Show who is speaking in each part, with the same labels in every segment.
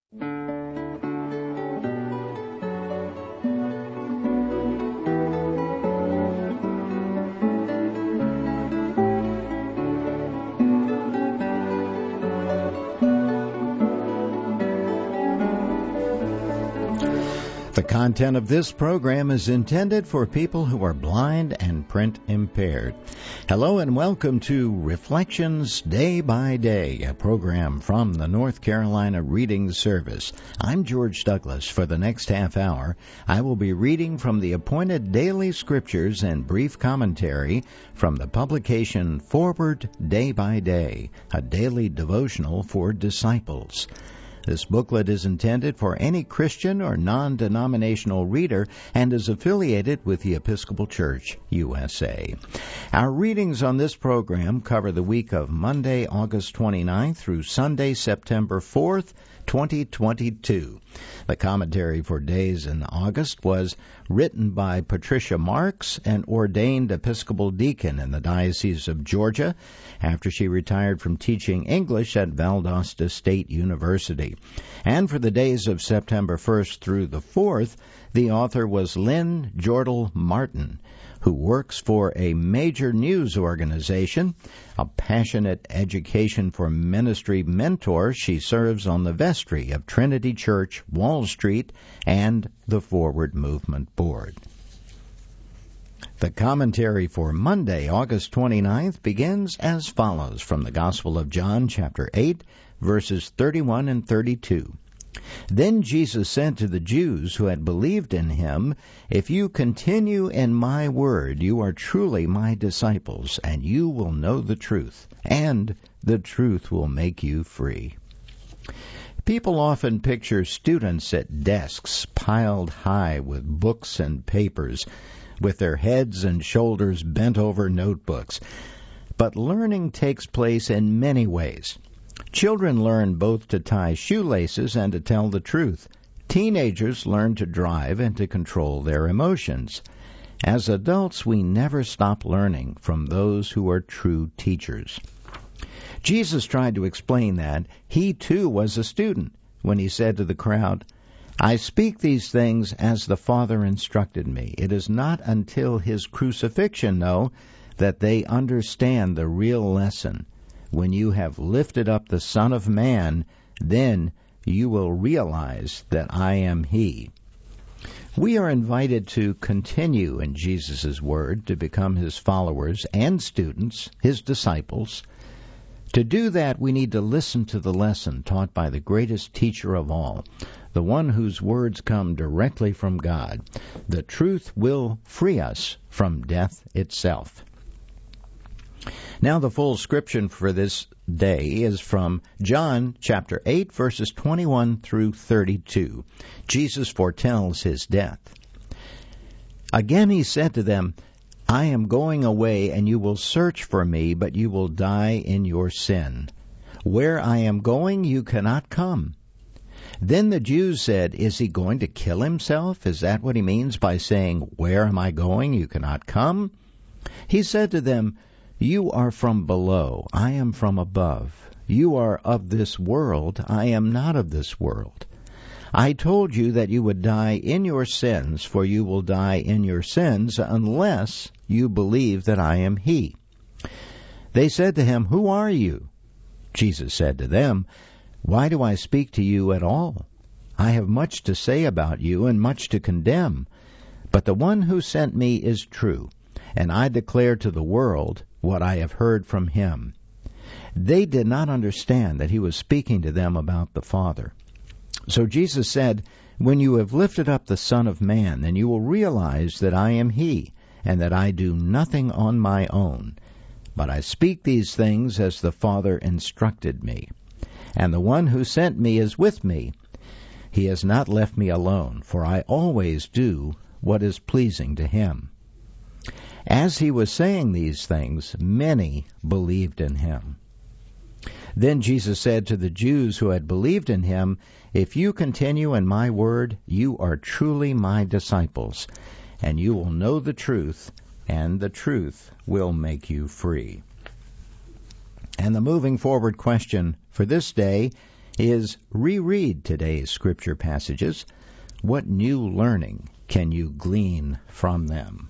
Speaker 1: The content of this program is intended for people who are blind and print impaired. Hello and welcome to Reflections Day by Day, a program from the North Carolina Reading Service. I'm George Douglas. For the next half hour, I will be reading from the appointed daily scriptures and brief commentary from the publication Forward Day by Day, a daily devotional for disciples. This booklet is intended for any Christian or non-denominational reader and is affiliated with the Episcopal Church, USA. Our readings on this program cover the week of Monday, August 29th through Sunday, September 4th, 2022. The commentary for days in August was written by Patricia Marks, an ordained Episcopal deacon in the Diocese of Georgia, after she retired from teaching English at Valdosta State University. And for the days of September 1st through the 4th, the author was Lynn Jordal Martin, who works for a major news organization. A passionate education for ministry mentor, she serves on the vestry of Trinity Church, Wall Street, and the Forward Movement Board. The commentary for Monday, August 29th, begins as follows from the Gospel of John, chapter 8, verses 31 and 32. Then Jesus said to the Jews who had believed in him, "If you continue in my word, you are truly my disciples, and you will know the truth, and the truth will make you free." People often picture students at desks piled high with books and papers, with their heads and shoulders bent over notebooks. But learning takes place in many ways. Children learn both to tie shoelaces and to tell the truth. Teenagers learn to drive and to control their emotions. As adults, we never stop learning from those who are true teachers. Jesus tried to explain that he too was a student when he said to the crowd, "I speak these things as the Father instructed me." It is not until his crucifixion, though, that they understand the real lesson. When you have lifted up the Son of Man, then you will realize that I am he. We are invited to continue in Jesus' word, to become his followers and students, his disciples. To do that, we need to listen to the lesson taught by the greatest teacher of all, the one whose words come directly from God. The truth will free us from death itself. Now the full scripture for this day is from John chapter 8, verses 21 through 32. Jesus foretells his death. Again he said to them, "I am going away, and you will search for me, but you will die in your sin. Where I am going, you cannot come." Then the Jews said, "Is he going to kill himself? Is that what he means by saying, 'Where am I going? You cannot come'?" He said to them, "You are from below, I am from above. You are of this world, I am not of this world. I told you that you would die in your sins, for you will die in your sins unless you believe that I am he." They said to him, "Who are you?" Jesus said to them, "Why do I speak to you at all? I have much to say about you and much to condemn. But the one who sent me is true, and I declare to the world what I have heard from him." They did not understand that he was speaking to them about the Father. So Jesus said, "When you have lifted up the Son of Man, then you will realize that I am he, and that I do nothing on my own. But I speak these things as the Father instructed me. And the one who sent me is with me. He has not left me alone, for I always do what is pleasing to him." As he was saying these things, many believed in him. Then Jesus said to the Jews who had believed in him, "If you continue in my word, you are truly my disciples, and you will know the truth, and the truth will make you free." And the moving forward question for this day is reread today's scripture passages. What new learning can you glean from them?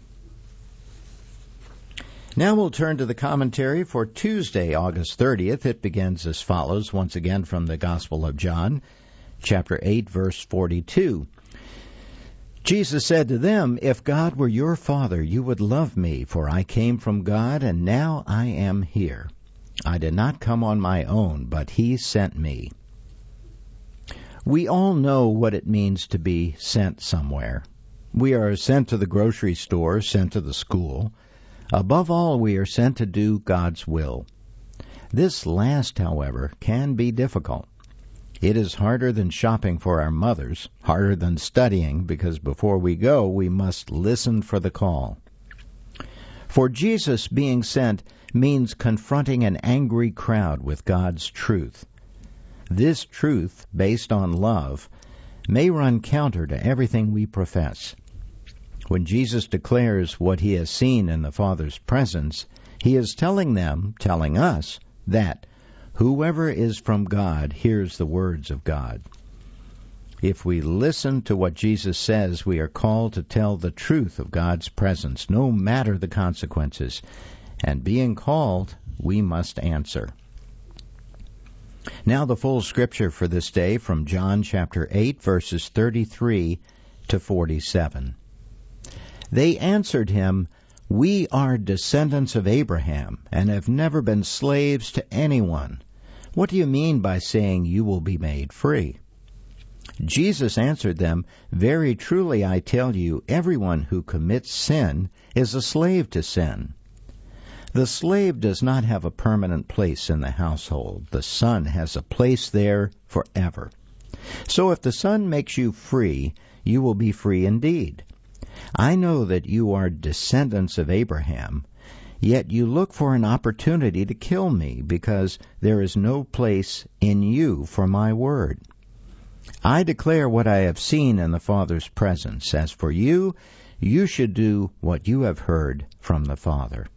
Speaker 1: Now we'll turn to the commentary for Tuesday, August 30th. It begins as follows, once again from the Gospel of John, chapter 8, verse 42. Jesus said to them, "If God were your Father, you would love me, for I came from God, and now I am here. I did not come on my own, but He sent me." We all know what it means to be sent somewhere. We are sent to the grocery store, sent to the school. Above all, we are sent to do God's will. This last, however, can be difficult. It is harder than shopping for our mothers, harder than studying, because before we go, we must listen for the call. For Jesus, being sent means confronting an angry crowd with God's truth. This truth, based on love, may run counter to everything we profess. When Jesus declares what he has seen in the Father's presence, he is telling us, that whoever is from God hears the words of God. If we listen to what Jesus says, we are called to tell the truth of God's presence, no matter the consequences. And being called, we must answer. Now the full scripture for this day from John chapter 8, verses 33 to 47. They answered him, "We are descendants of Abraham, and have never been slaves to anyone. What do you mean by saying you will be made free?" Jesus answered them, "Very truly I tell you, everyone who commits sin is a slave to sin. The slave does not have a permanent place in the household. The son has a place there forever. So if the Son makes you free, you will be free indeed. I know that you are descendants of Abraham, yet you look for an opportunity to kill me, because there is no place in you for my word. I declare what I have seen in the Father's presence. As for you, you should do what you have heard from the Father."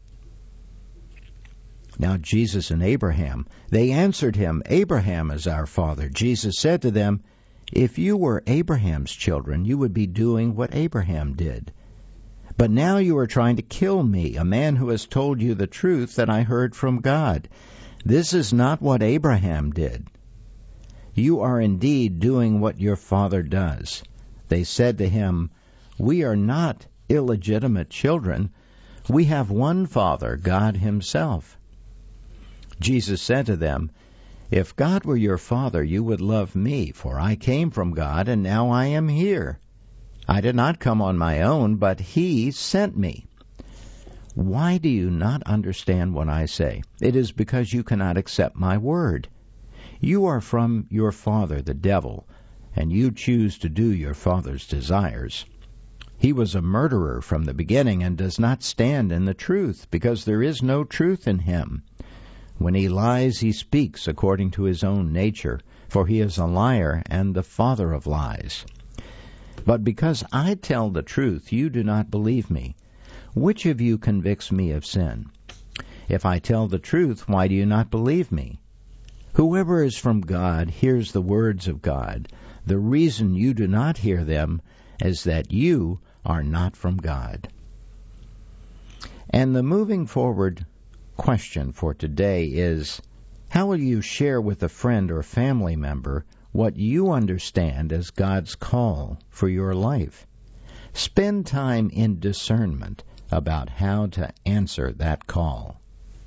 Speaker 1: Now Jesus and Abraham, they answered him, "Abraham is our father." Jesus said to them, "If you were Abraham's children, you would be doing what Abraham did. But now you are trying to kill me, a man who has told you the truth that I heard from God. This is not what Abraham did. You are indeed doing what your father does." They said to him, "We are not illegitimate children. We have one Father, God Himself." Jesus said to them, "If God were your Father, you would love me, for I came from God, and now I am here. I did not come on my own, but He sent me. Why do you not understand what I say? It is because you cannot accept my word. You are from your father, the devil, and you choose to do your father's desires. He was a murderer from the beginning and does not stand in the truth, because there is no truth in him. When he lies, he speaks according to his own nature, for he is a liar and the father of lies. But because I tell the truth, you do not believe me. Which of you convicts me of sin? If I tell the truth, why do you not believe me? Whoever is from God hears the words of God. The reason you do not hear them is that you are not from God." And the moving forward question for today is, how will you share with a friend or family member what you understand as God's call for your life? Spend time in discernment about how to answer that call.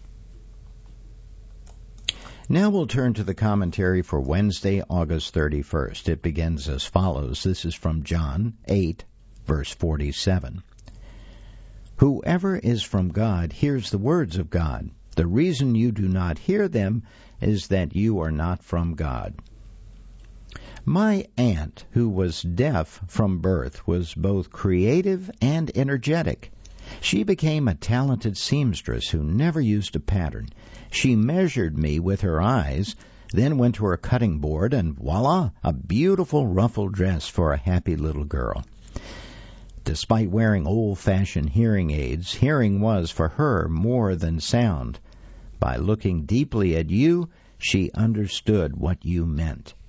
Speaker 1: Now we'll turn to the commentary for Wednesday, August 31st. It begins as follows. This is from John 8, verse 47. "Whoever is from God hears the words of God. The reason you do not hear them is that you are not from God." My aunt, who was deaf from birth, was both creative and energetic. She became a talented seamstress who never used a pattern. She measured me with her eyes, then went to her cutting board, and voila, a beautiful ruffled dress for a happy little girl. Despite wearing old-fashioned hearing aids, hearing was for her more than sound. By looking deeply at you, she understood what you meant.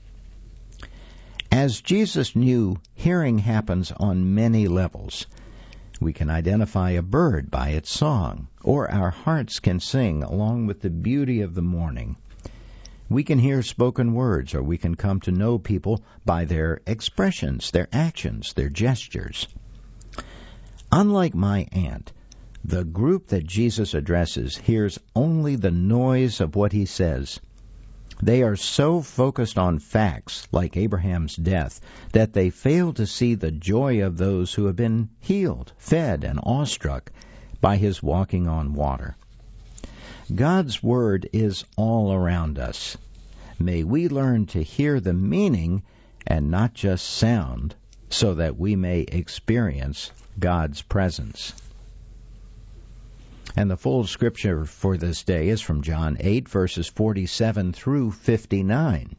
Speaker 1: As Jesus knew, hearing happens on many levels. We can identify a bird by its song, or our hearts can sing along with the beauty of the morning. We can hear spoken words, or we can come to know people by their expressions, their actions, their gestures. Unlike my aunt, the group that Jesus addresses hears only the noise of what he says. They are so focused on facts, like Abraham's death, that they fail to see the joy of those who have been healed, fed, and awestruck by his walking on water. God's Word is all around us. May we learn to hear the meaning and not just sound, so that we may experience God's presence. And the full scripture for this day is from John 8, verses 47 through 59.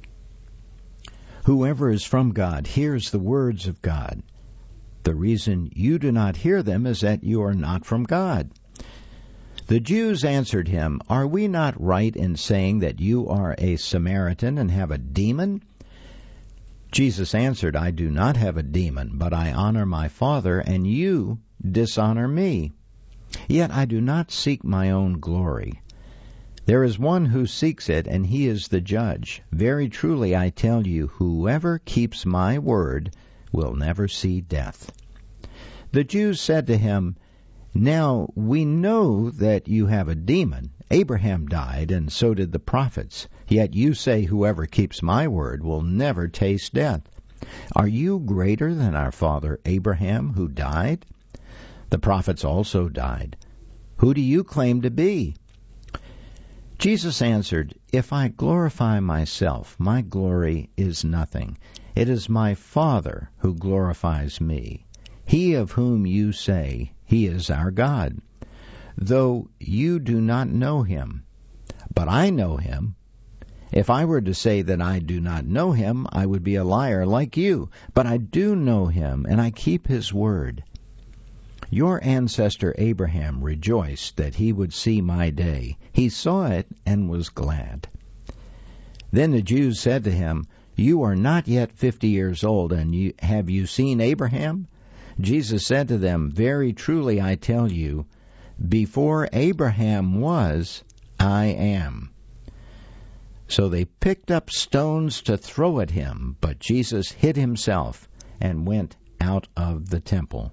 Speaker 1: Whoever is from God hears the words of God. The reason you do not hear them is that you are not from God. The Jews answered him, Are we not right in saying that you are a Samaritan and have a demon? Jesus answered, I do not have a demon, but I honor my Father, and you dishonor me. Yet I do not seek my own glory. There is one who seeks it, and he is the judge. Very truly I tell you, whoever keeps my word will never see death. The Jews said to him, Now we know that you have a demon. Abraham died, and so did the prophets. Yet you say, Whoever keeps my word will never taste death. Are you greater than our father Abraham, who died? The prophets also died. Who do you claim to be? Jesus answered, If I glorify myself, my glory is nothing. It is my Father who glorifies me. He of whom you say, He is our God. Though you do not know him, but I know him. If I were to say that I do not know him, I would be a liar like you. But I do know him, and I keep his word. Your ancestor Abraham rejoiced that he would see my day. He saw it and was glad. Then the Jews said to him, You are not yet 50 years old, and have you seen Abraham? Jesus said to them, Very truly I tell you, before Abraham was, I am. So they picked up stones to throw at him, but Jesus hid himself and went out of the temple.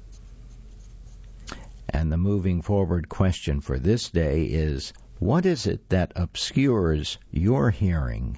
Speaker 1: And the moving forward question for this day is, what is it that obscures your hearing?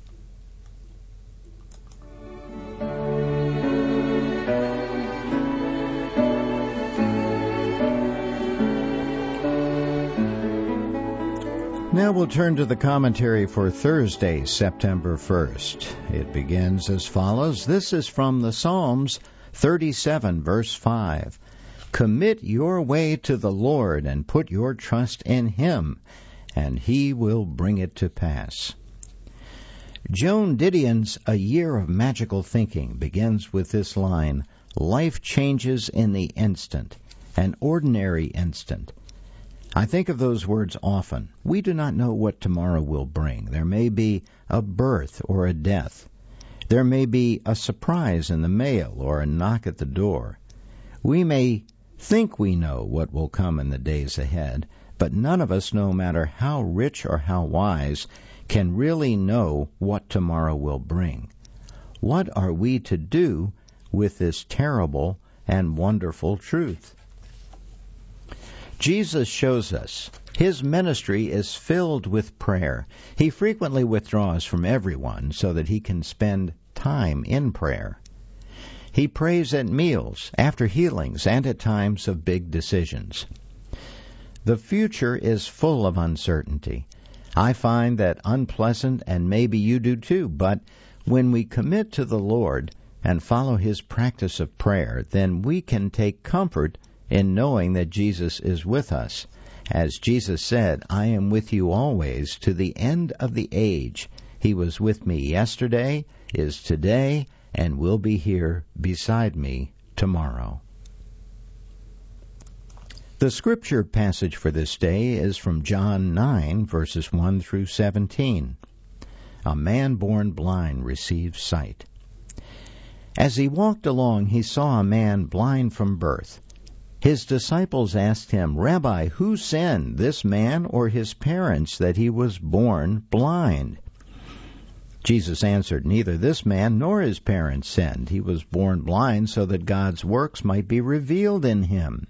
Speaker 1: Now we'll turn to the commentary for Thursday, September 1st. It begins as follows. This is from the Psalms 37, verse 5. Commit your way to the Lord and put your trust in Him, and He will bring it to pass. Joan Didion's A Year of Magical Thinking begins with this line, Life changes in the instant, an ordinary instant. I think of those words often. We do not know what tomorrow will bring. There may be a birth or a death. There may be a surprise in the mail or a knock at the door. We may think we know what will come in the days ahead, but none of us, no matter how rich or how wise, can really know what tomorrow will bring. What are we to do with this terrible and wonderful truth? Jesus shows us His ministry is filled with prayer. He frequently withdraws from everyone so that He can spend time in prayer. He prays at meals, after healings, and at times of big decisions. The future is full of uncertainty. I find that unpleasant, and maybe you do too, but when we commit to the Lord and follow His practice of prayer, then we can take comfort in knowing that Jesus is with us. As Jesus said, I am with you always to the end of the age. He was with me yesterday, is today, and will be here beside me tomorrow. The scripture passage for this day is from John 9, verses 1 through 17. A man born blind receives sight. As he walked along, he saw a man blind from birth. His disciples asked him, "Rabbi, who sinned, this man or his parents, that he was born blind?" Jesus answered, "Neither this man nor his parents sinned. He was born blind so that God's works might be revealed in him.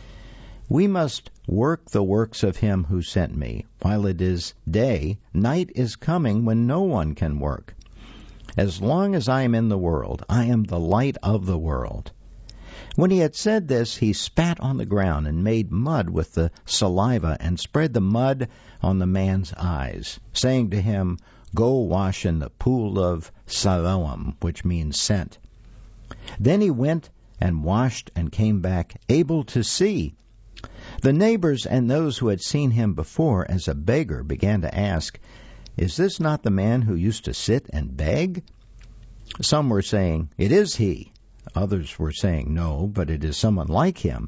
Speaker 1: We must work the works of him who sent me. While it is day, night is coming when no one can work. As long as I am in the world, I am the light of the world." When he had said this, he spat on the ground and made mud with the saliva and spread the mud on the man's eyes, saying to him, "Go wash in the pool of Siloam," which means sent. Then he went and washed and came back, able to see. The neighbors and those who had seen him before as a beggar began to ask, "Is this not the man who used to sit and beg?" Some were saying, "It is he." Others were saying, "No, but it is someone like him."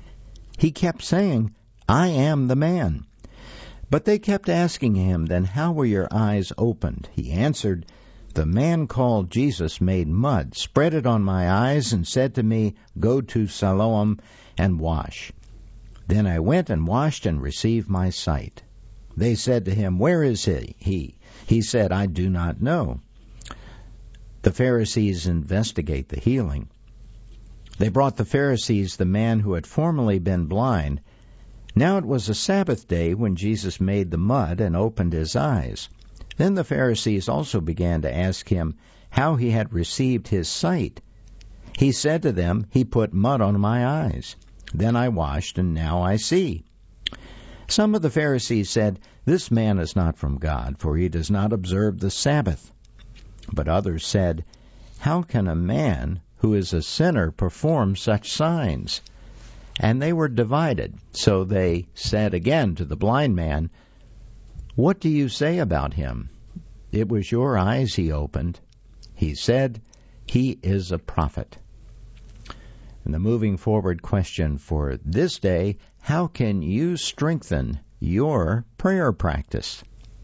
Speaker 1: He kept saying, "I am the man." But they kept asking him, "Then how were your eyes opened?" He answered, "The man called Jesus made mud, spread it on my eyes, and said to me, 'Go to Siloam and wash.' Then I went and washed and received my sight." They said to him, "Where is he?" He said, "I do not know." The Pharisees investigate the healing. They brought the Pharisees the man who had formerly been blind. Now it was a Sabbath day when Jesus made the mud and opened his eyes. Then the Pharisees also began to ask him how he had received his sight. He said to them, "He put mud on my eyes. Then I washed, and now I see." Some of the Pharisees said, "This man is not from God, for he does not observe the Sabbath." But others said, "How can a man who is a sinner perform such signs?" And they were divided. So they said again to the blind man, "What do you say about him? It was your eyes he opened." He said, "He is a prophet." And the moving forward question for this day, how can you strengthen your prayer practice?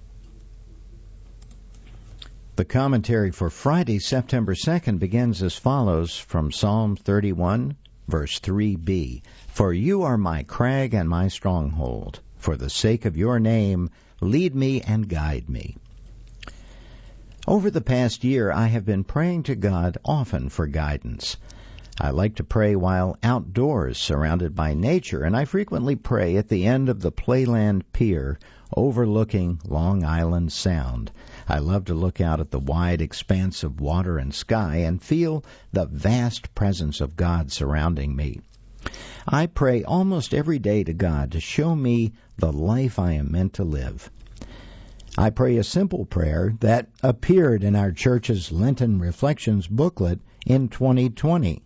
Speaker 1: The commentary for Friday, September 2nd, begins as follows from Psalm 31, verse 3b. "For you are my crag and my stronghold. For the sake of your name, lead me and guide me." Over the past year, I have been praying to God often for guidance. I like to pray while outdoors, surrounded by nature, and I frequently pray at the end of the Playland Pier, overlooking Long Island Sound. I love to look out at the wide expanse of water and sky and feel the vast presence of God surrounding me. I pray almost every day to God to show me the life I am meant to live. I pray a simple prayer that appeared in our church's Lenten Reflections booklet in 2020.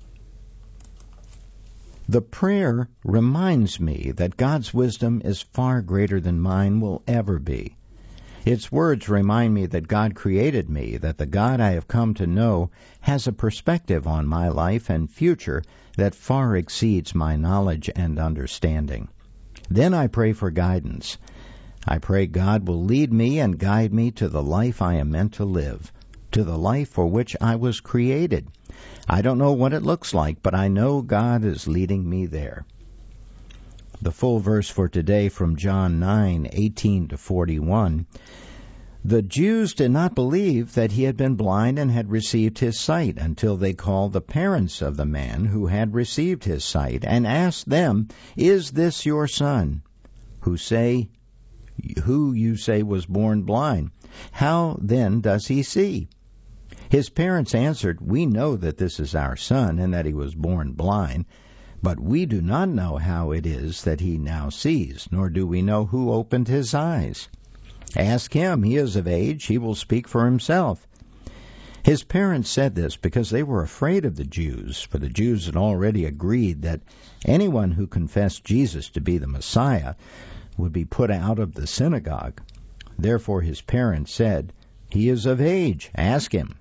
Speaker 1: The prayer reminds me that God's wisdom is far greater than mine will ever be. Its words remind me that God created me, that the God I have come to know has a perspective on my life and future that far exceeds my knowledge and understanding. Then I pray for guidance. I pray God will lead me and guide me to the life I am meant to live, to the life for which I was created. I don't know what it looks like, but I know God is leading me there. The full verse for today from John 9:18-41. The Jews did not believe that he had been blind and had received his sight until they called the parents of the man who had received his sight and asked them, "Is this your son, who you say was born blind? How then does he see?" His parents answered, "We know that this is our son and that he was born blind, but we do not know how it is that he now sees, nor do we know who opened his eyes. Ask him, he is of age, he will speak for himself." His parents said this because they were afraid of the Jews, for the Jews had already agreed that anyone who confessed Jesus to be the Messiah would be put out of the synagogue. Therefore his parents said, "He is of age, ask him."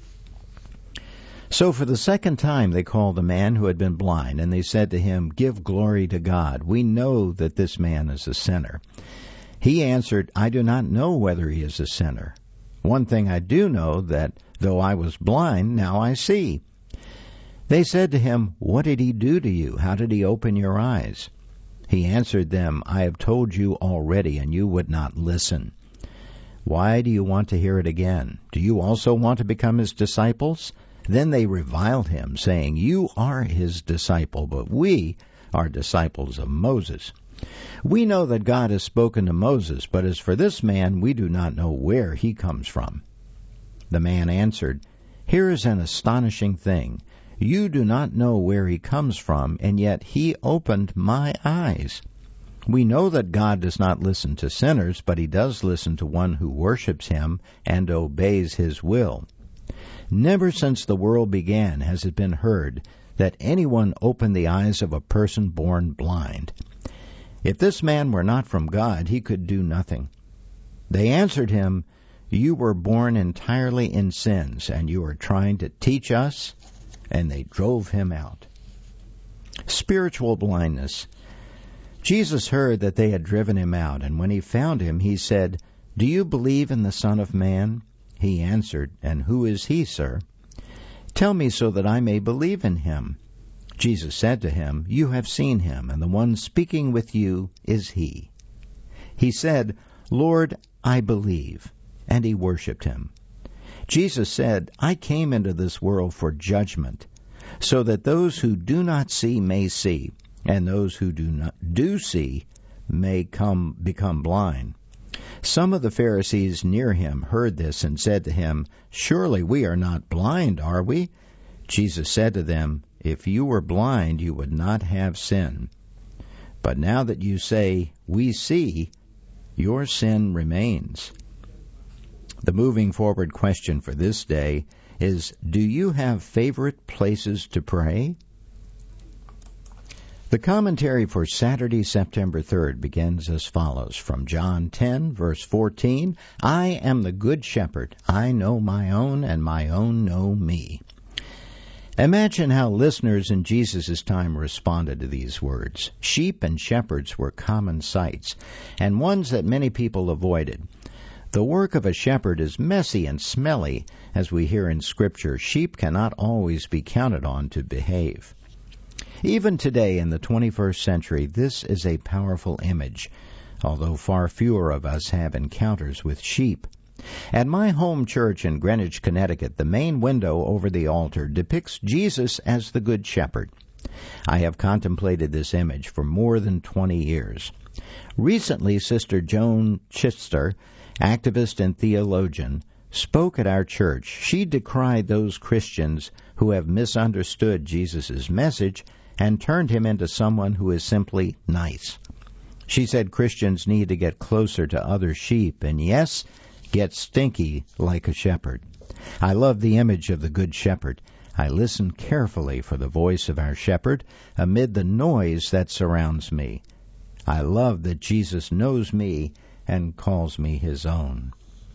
Speaker 1: So for the second time they called the man who had been blind, and they said to him, "Give glory to God. We know that this man is a sinner." He answered, "I do not know whether he is a sinner." One thing I do know, that though I was blind, now I see." They said to him, "What did he do to you? How did he open your eyes?" He answered them, "I have told you already, and you would not listen. Why do you want to hear it again? Do you also want to become his disciples?" Then they reviled him, saying, "You are his disciple, but we are disciples of Moses. We know that God has spoken to Moses, but as for this man, we do not know where he comes from." The man answered, "Here is an astonishing thing. You do not know where he comes from, and yet he opened my eyes. We know that God does not listen to sinners, but he does listen to one who worships him and obeys his will. Never since the world began has it been heard that anyone opened the eyes of a person born blind. If this man were not from God, he could do nothing." They answered him, "You were born entirely in sins, and you are trying to teach us?" And they drove him out. Spiritual blindness. Jesus heard that they had driven him out, and when he found him, he said, "Do you believe in the Son of Man?" He answered, "And who is he, sir?" "Tell me so that I may believe in him." Jesus said to him, "You have seen him, and the one speaking with you is he." He said, "Lord, I believe," and he worshipped him. Jesus said, "I came into this world for judgment, so that those who do not see may see, and those who do see may become blind." Some of the Pharisees near him heard this and said to him, "Surely we are not blind, are we?" Jesus said to them, "If you were blind, you would not have sin. But now that you say, 'We see,' your sin remains." The moving forward question for this day is, do you have favorite places to pray? The commentary for Saturday, September 3rd begins as follows from John 10, verse 14, "I am the good shepherd. I know my own, and my own know me." Imagine how listeners in Jesus' time responded to these words. Sheep and shepherds were common sights, and ones that many people avoided. The work of a shepherd is messy and smelly. As we hear in Scripture, sheep cannot always be counted on to behave. Even today in the 21st century, this is a powerful image, although far fewer of us have encounters with sheep. At my home church in Greenwich, Connecticut, the main window over the altar depicts Jesus as the Good Shepherd. I have contemplated this image for more than 20 years. Recently, Sister Joan Chitster, activist and theologian, spoke at our church. She decried those Christians who have misunderstood Jesus' message and turned him into someone who is simply nice. She said Christians need to get closer to other sheep and, yes, get stinky like a shepherd. I love the image of the Good Shepherd. I listen carefully for the voice of our shepherd amid the noise that surrounds me. I love that Jesus knows me and calls me his own.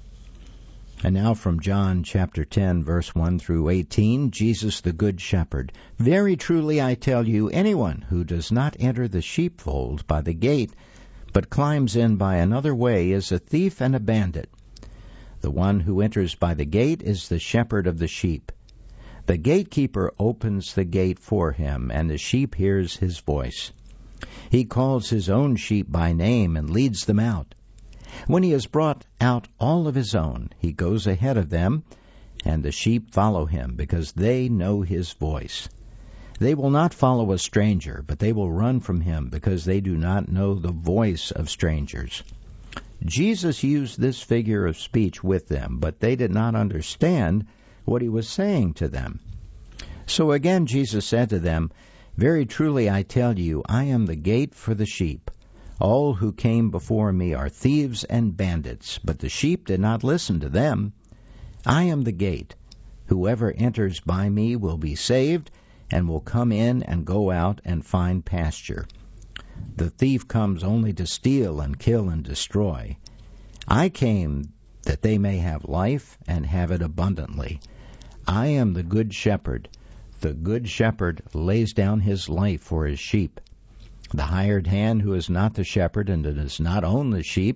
Speaker 1: And now from John chapter 10, verse 1 through 18, Jesus the Good Shepherd. "Very truly I tell you, anyone who does not enter the sheepfold by the gate, but climbs in by another way, is a thief and a bandit. The one who enters by the gate is the shepherd of the sheep. The gatekeeper opens the gate for him, and the sheep hears his voice. He calls his own sheep by name and leads them out. When he has brought out all of his own, he goes ahead of them, and the sheep follow him, because they know his voice. They will not follow a stranger, but they will run from him, because they do not know the voice of strangers." Jesus used this figure of speech with them, but they did not understand what he was saying to them. So again Jesus said to them, "Very truly I tell you, I am the gate for the sheep. All who came before me are thieves and bandits, but the sheep did not listen to them. I am the gate. Whoever enters by me will be saved, and will come in and go out and find pasture. The thief comes only to steal and kill and destroy. I came that they may have life and have it abundantly. I am the good shepherd. The good shepherd lays down his life for his sheep. The hired hand who is not the shepherd and does not own the sheep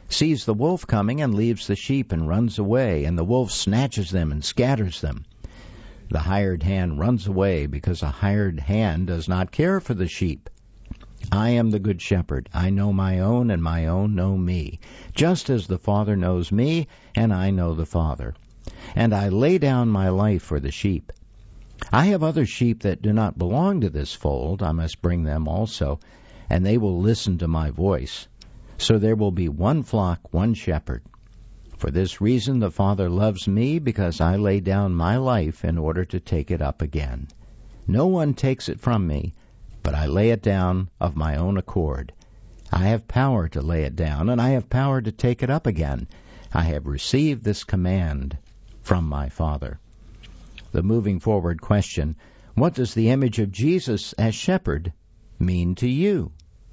Speaker 1: sees the wolf coming and leaves the sheep and runs away, and the wolf snatches them and scatters them. The hired hand runs away because a hired hand does not care for the sheep. I am the good shepherd. I know my own, and my own know me, just as the Father knows me, and I know the Father. And I lay down my life for the sheep. I have other sheep that do not belong to this fold. I must bring them also, and they will listen to my voice. So there will be one flock, one shepherd. For this reason the Father loves me, because I lay down my life in order to take it up again. No one takes it from me, but I lay it down of my own accord. I have power to lay it down, and I have power to take it up again. I have received this command from my Father. The moving forward question, what does the image of Jesus as shepherd mean to you?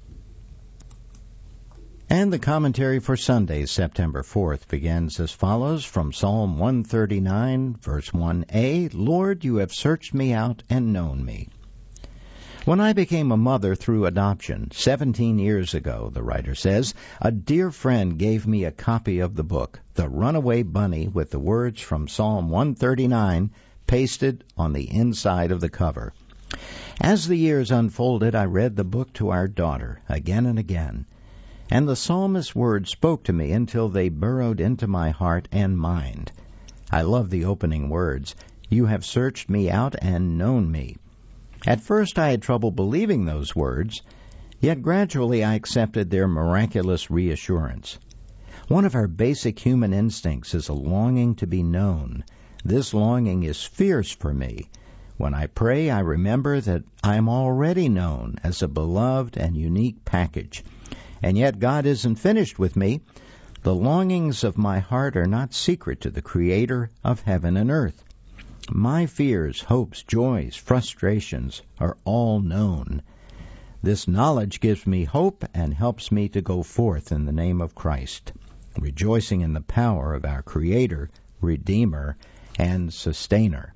Speaker 1: And the commentary for Sunday, September 4th, begins as follows from Psalm 139, verse 1a, Lord, you have searched me out and known me. When I became a mother through adoption 17 years ago, the writer says, a dear friend gave me a copy of the book, The Runaway Bunny, with the words from Psalm 139 pasted on the inside of the cover. As the years unfolded, I read the book to our daughter again and again, and the psalmist's words spoke to me until they burrowed into my heart and mind. I love the opening words, you have searched me out and known me. At first I had trouble believing those words, yet gradually I accepted their miraculous reassurance. One of our basic human instincts is a longing to be known. This longing is fierce for me. When I pray, I remember that I am already known as a beloved and unique package. And yet God isn't finished with me. The longings of my heart are not secret to the Creator of heaven and earth. My fears, hopes, joys, frustrations are all known. This knowledge gives me hope and helps me to go forth in the name of Christ, rejoicing in the power of our Creator, Redeemer, and Sustainer.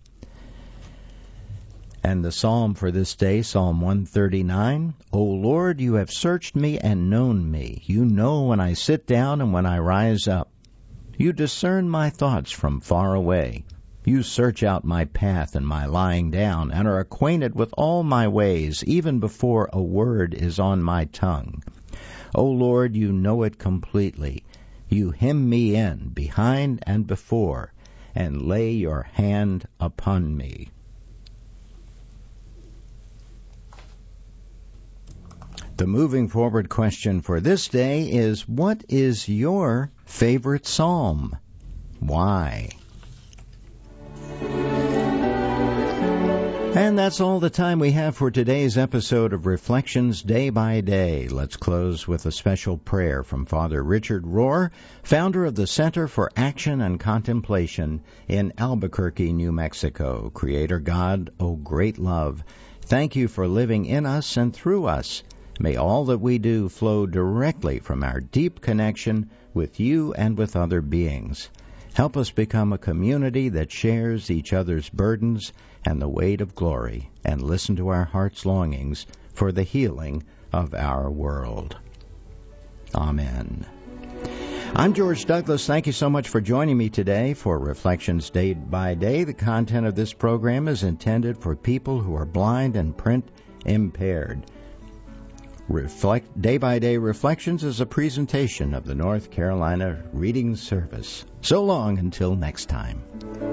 Speaker 1: And the psalm for this day, Psalm 139, O Lord, you have searched me and known me. You know when I sit down and when I rise up. You discern my thoughts from far away. You search out my path and my lying down, and are acquainted with all my ways, even before a word is on my tongue. O Lord, you know it completely. You hem me in, behind and before, and lay your hand upon me. The moving forward question for this day is, what is your favorite psalm? Why? And that's all the time we have for today's episode of Reflections Day by Day. Let's close with a special prayer from Father Richard Rohr, founder of the Center for Action and Contemplation in Albuquerque, New Mexico. Creator God, O great love, thank you for living in us and through us. May all that we do flow directly from our deep connection with you and with other beings. Help us become a community that shares each other's burdens and the weight of glory, and listen to our heart's longings for the healing of our world. Amen. I'm George Douglas. Thank you so much for joining me today for Reflections Day by Day. The content of this program is intended for people who are blind and print impaired. Day by Day Reflections is a presentation of the North Carolina Reading Service. So long until next time.